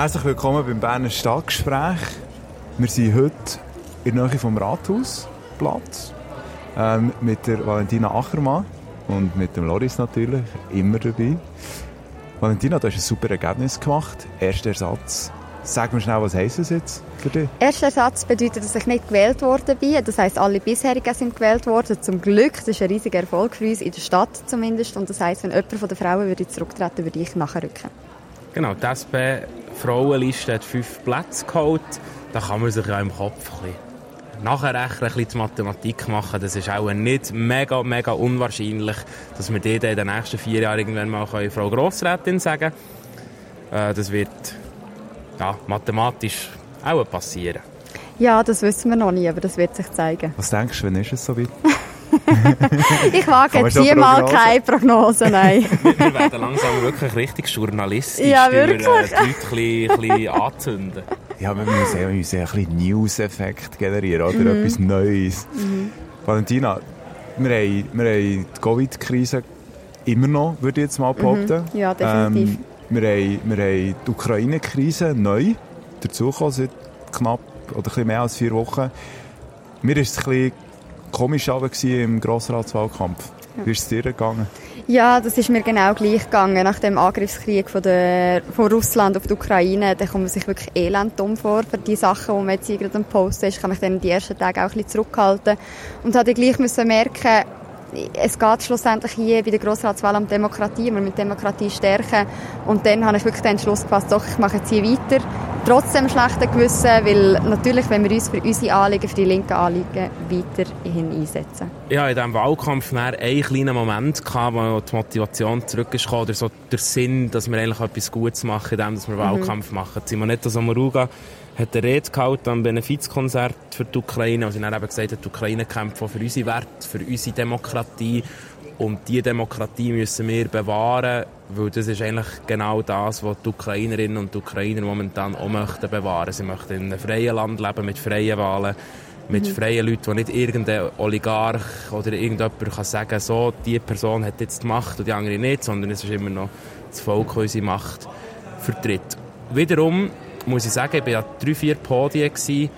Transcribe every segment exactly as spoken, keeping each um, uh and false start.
Herzlich willkommen beim Berner Stadtgespräch. Wir sind heute in der Nähe vom Rathausplatz ähm, mit der Valentina Achermann und mit dem Loris natürlich, immer dabei. Valentina, du hast ein super Ergebnis gemacht. Erster Ersatz. Sag mir schnell, was heisst das jetzt für dich? Erster Ersatz bedeutet, dass ich nicht gewählt worden bin. Das heisst, alle bisherigen sind gewählt worden. Zum Glück, das ist ein riesiger Erfolg für uns, in der Stadt zumindest. Und das heisst, wenn jemand von den Frauen würde zurücktreten, würde ich nachrücken. Genau, die S P-Frauenliste hat fünf Plätze geholt. Da kann man sich ja im Kopf ein bisschen nachrechnen, ein bisschen die Mathematik machen. Das ist auch nicht mega, mega unwahrscheinlich, dass wir die in den nächsten vier Jahren irgendwann mal Frau Grossrätin sagen können. Äh, das wird ja, mathematisch auch passieren. Ja, das wissen wir noch nie, aber das wird sich zeigen. Was denkst du, wann ist es so weit? Ich wage jetzt hier mal keine Prognose, nein. Wir werden langsam wirklich richtig journalistisch, ja, wirklich. Wir, äh, die Leute ein bisschen, ein bisschen anzünden. Ja, wir müssen, wir müssen ein bisschen News-Effekt generieren, oder? Mhm. Etwas Neues. Mhm. Valentina, wir haben, wir haben die Covid-Krise immer noch, würde ich jetzt mal behaupten. Mhm. Ja, definitiv. Ähm, wir, haben, wir haben die Ukraine-Krise neu dazugekommen, seit knapp oder ein bisschen mehr als vier Wochen. Mir ist es ein bisschen komisch im Grossratswahlkampf. Ja. Wie ist es dir gegangen? Ja, das ist mir genau gleich gegangen. Nach dem Angriffskrieg von, der, von Russland auf die Ukraine, da kommt man sich wirklich elend dumm vor für die Sachen, die man jetzt gerade am Posten ist. Ich kann mich dann die ersten Tage auch ein bisschen zurückhalten. Und hatte gleich müssen merken, es geht schlussendlich hier bei der Grossratswahl um Demokratie, wir müssen Demokratie stärken. Und dann habe ich wirklich den Entschluss gefasst, doch, ich mache jetzt hier weiter. Trotzdem schlechten Gewissen, weil natürlich, wenn wir uns für unsere Anliegen, für die linken Anliegen weiterhin einsetzen. Ja, in diesem Wahlkampf einen kleinen Moment gehabt, wo die Motivation zurückgekommen oder so der Sinn, dass wir eigentlich etwas Gutes machen, indem wir Wahlkampf mhm. machen. Simonetta Sommaruga hat eine Rede gehalten am Benefizkonzert für die Ukraine, wo sie dann eben gesagt hat, die Ukraine kämpft für unsere Werte, für unsere Demokratie. Und diese Demokratie müssen wir bewahren, weil das ist eigentlich genau das, was die Ukrainerinnen und die Ukrainer momentan auch möchten bewahren. Sie möchten in einem freien Land leben, mit freien Wahlen, mit mhm. freien Leuten, wo nicht irgendein Oligarch oder irgendjemand kann sagen, so, die Person hat jetzt die Macht und die andere nicht, sondern es ist immer noch das Volk, das unsere Macht vertritt. Wiederum muss ich sagen, ich war an drei, vier Podien gewesen.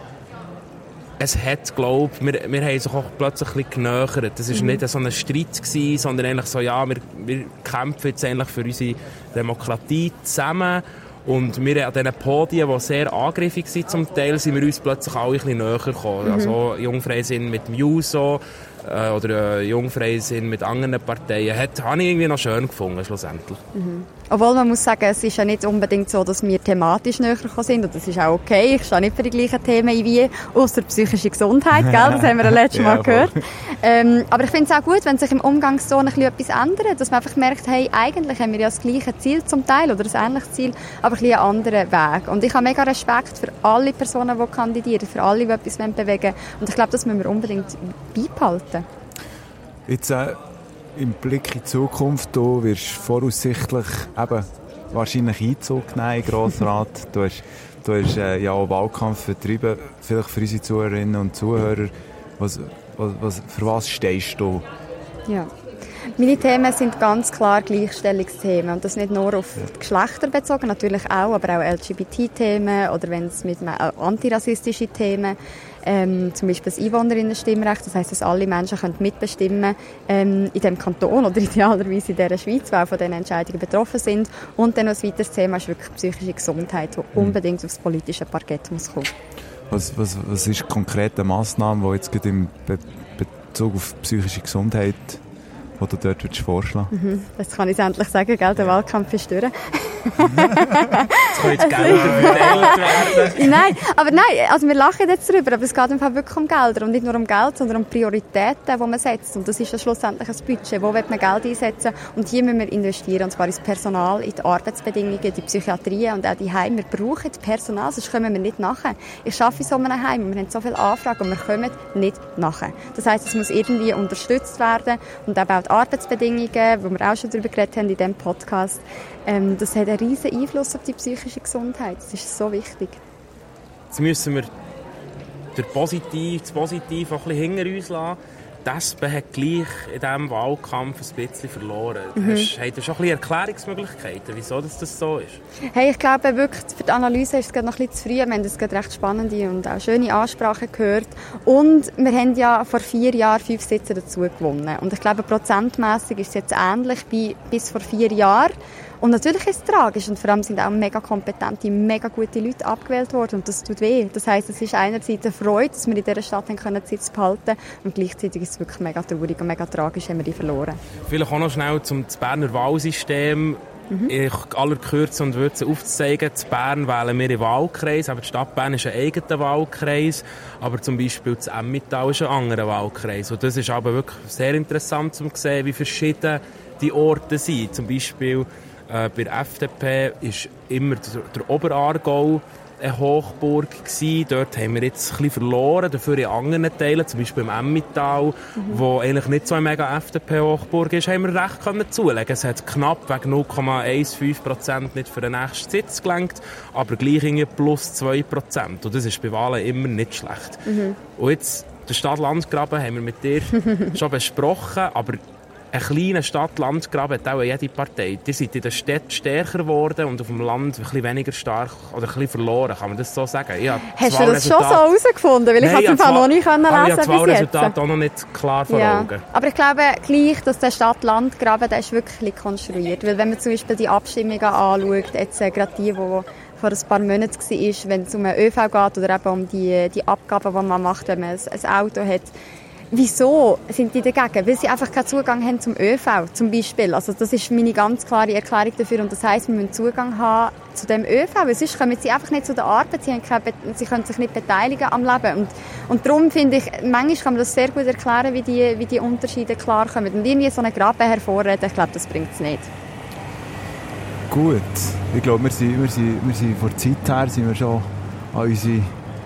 Es hat, glaube ich, wir, wir haben sich auch plötzlich ein bisschen genähert. Das war mhm. nicht so ein Streit gewesen, sondern eigentlich so, ja, wir, wir kämpfen jetzt eigentlich für unsere Demokratie zusammen. Und wir an diesen Podien, die sehr angriffig waren zum Teil, sind wir uns plötzlich alle ein bisschen näher gekommen. Mhm. Also Jungfreisinn mit dem Juso äh, oder äh, Jungfreisinn mit anderen Parteien. Hat, habe ich irgendwie noch schön gefunden, schlussendlich. Mhm. Obwohl man muss sagen, es ist ja nicht unbedingt so, dass wir thematisch näher gekommen sind. Und das ist auch okay. Ich stehe nicht für die gleichen Themen ein wie ausser psychische Gesundheit. Gell? Das haben wir ja letztes Mal ja, gehört. Ähm, aber ich finde es auch gut, wenn sich im Umgangston ein bisschen etwas ändert. Dass man einfach merkt, hey, eigentlich haben wir ja das gleiche Ziel zum Teil oder das ähnliche Ziel, aber ein bisschen einen anderen Weg. Und ich habe mega Respekt für alle Personen, die kandidieren, für alle, die etwas bewegen wollen. Und ich glaube, das müssen wir unbedingt beibehalten. Jetzt, äh im Blick in die Zukunft, du wirst voraussichtlich eben wahrscheinlich Einzug nehmen in den Grossrat. Du hast, du hast äh, ja auch Wahlkampf betrieben. Vielleicht für unsere Zuhörerinnen und Zuhörer, was, was, was, für was stehst du? Ja. Meine Themen sind ganz klar Gleichstellungsthemen und das nicht nur auf die Geschlechter bezogen, natürlich auch, aber auch L G B T-Themen oder wenn es mit antirassistische Themen, ähm, zum Beispiel das Einwohnerinnenstimmrecht, das heisst, dass alle Menschen können mitbestimmen ähm, in dem Kanton oder idealerweise in dieser Schweiz, die auch von diesen Entscheidungen betroffen sind. Und dann noch ein weiteres Thema ist wirklich psychische Gesundheit, die mhm. unbedingt aufs politische Parkett muss kommen. Was, was, was ist konkrete Massnahmen, die jetzt gerade im Be- Bezug auf psychische Gesundheit die du dort würdest vorschlagen? Mhm. Jetzt kann ich es endlich sagen, gell? Der Wahlkampf ist durch. Jetzt kann jetzt Gelder verteilt werden. Nein, aber nein, also wir lachen jetzt darüber, aber es geht im Fall wirklich um Gelder und nicht nur um Geld, sondern um Prioritäten, die man setzt. Und das ist ja schlussendlich ein Budget. Wo will man Geld einsetzen? Und hier müssen wir investieren, und zwar ins Personal, in die Arbeitsbedingungen, die Psychiatrie und auch die Heime. Wir brauchen Personal, sonst kommen wir nicht nachher. Ich arbeite in so einem Heim und wir haben so viele Anfragen und wir kommen nicht nachher. Das heisst, es muss irgendwie unterstützt werden und eben auch die Arbeitsbedingungen, wo wir auch schon darüber geredet haben in diesem Podcast, ähm, das hat einen riesen Einfluss auf die psychische Gesundheit. Das ist so wichtig. Jetzt müssen wir der Positiv, das Positiv auch ein bisschen hinter uns lassen. die S P hat gleich in diesem Wahlkampf ein bisschen verloren. Mhm. Hast, habt ihr schon ein bisschen Erklärungsmöglichkeiten, wieso das, das so ist? Hey, ich glaube wirklich, für die Analyse ist es gerade noch ein bisschen zu früh. Wir haben jetzt gerade recht spannende und auch schöne Ansprachen gehört. Und wir haben ja vor vier Jahren fünf Sitze dazu gewonnen. Und ich glaube, prozentmässig ist es jetzt ähnlich wie bis vor vier Jahren. Und natürlich ist es tragisch und vor allem sind auch mega kompetente, mega gute Leute abgewählt worden und das tut weh. Das heisst, es ist einerseits eine Freude, dass wir in dieser Stadt haben können, Sitz behalten und gleichzeitig ist es wirklich mega traurig und mega tragisch, haben wir die verloren. Vielleicht auch noch schnell zum Berner Wahlsystem. Mhm. In aller Kürze und Würze aufzuzeigen, in Bern wählen wir einen Wahlkreis, aber die Stadt Bern ist ein eigener Wahlkreis, aber zum Beispiel das Emmental ist ein anderer Wahlkreis. Und das ist aber wirklich sehr interessant zu sehen, wie verschieden die Orte sind. Zum Beispiel äh, bei der F D P ist immer der, der Oberaargau eine Hochburg gewesen. Dort haben wir jetzt ein bisschen verloren, dafür in anderen Teilen, zum Beispiel im Emmental, mhm. wo eigentlich nicht so eine mega F D P-Hochburg ist, haben wir recht können zulegen. Es hat knapp wegen null Komma fünfzehn Prozent nicht für den nächsten Sitz gelangt, aber gleich irgendwie plus zwei Prozent. Und das ist bei Wahlen immer nicht schlecht. Mhm. Und jetzt, den Stadt-Land-Graben haben wir mit dir schon besprochen, aber ein kleiner Stadt-Land-Graben hat auch jede Partei. Die sind in der Stadt stärker geworden und auf dem Land ein bisschen weniger stark oder ein bisschen verloren, kann man das so sagen? Hast du das schon so herausgefunden? Weil ich Nein, habe es noch nicht lesen können. Ich habe das Wahlresultat auch noch nicht klar vor ja. Augen. Aber ich glaube gleich, dass der Stadt-Land-Graben, der ist wirklich konstruiert. Weil wenn man zum Beispiel die Abstimmungen anschaut, jetzt äh, gerade die, die vor ein paar Monaten war, wenn es um den ÖV geht oder eben um die, die Abgaben, die man macht, wenn man ein, ein Auto hat. Wieso sind die dagegen? Weil sie einfach keinen Zugang haben zum ÖV, zum Beispiel. Also das ist meine ganz klare Erklärung dafür. Und das heisst, wir müssen Zugang haben zu dem ÖV, weil sonst kommen sie einfach nicht zu der Arbeit, sie, haben keine, sie können sich nicht beteiligen am Leben. Und, und darum finde ich, manchmal kann man das sehr gut erklären, wie die, wie die Unterschiede klar kommen. Und irgendwie so einen Graben hervorreden, ich glaube, das bringt es nicht. Gut, ich glaube, wir sind, wir sind, wir sind vor der Zeit her sind wir schon an unsere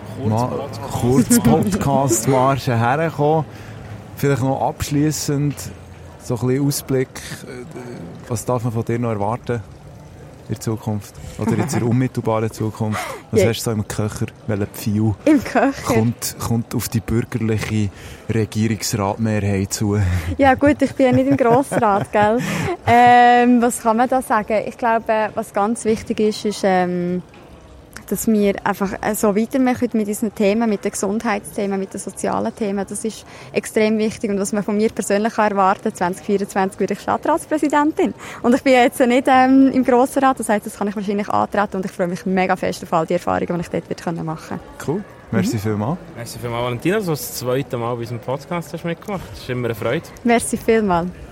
Kurz-Podcast-Marschen hergekommen. Vielleicht noch abschliessend so ein bisschen Ausblick, was darf man von dir noch erwarten in der Zukunft? Oder in der unmittelbaren Zukunft? Was yeah. hast du so im Köcher? Welcher Pfeil Im Köcher? Kommt, kommt auf die bürgerliche Regierungsratmehrheit zu? Ja gut, ich bin ja nicht im Grossrat, gell? Ähm, was kann man da sagen? Ich glaube, was ganz wichtig ist, ist, ähm, dass wir einfach so weitermachen mit diesen Themen, mit den Gesundheitsthemen, mit den sozialen Themen. Das ist extrem wichtig. Und was man von mir persönlich erwarten kann, zwanzig vierundzwanzig werde ich Stadtratspräsidentin. Und ich bin jetzt nicht ähm, im Grossrat, das heisst, das kann ich wahrscheinlich antreten und ich freue mich mega fest auf all die Erfahrungen, die ich dort wird können machen kann. Cool. Merci mhm. vielmals. Merci vielmals, Valentina, dass du das zweite Mal bei unserem Podcast hast mitgemacht. Das ist immer eine Freude. Merci vielmals.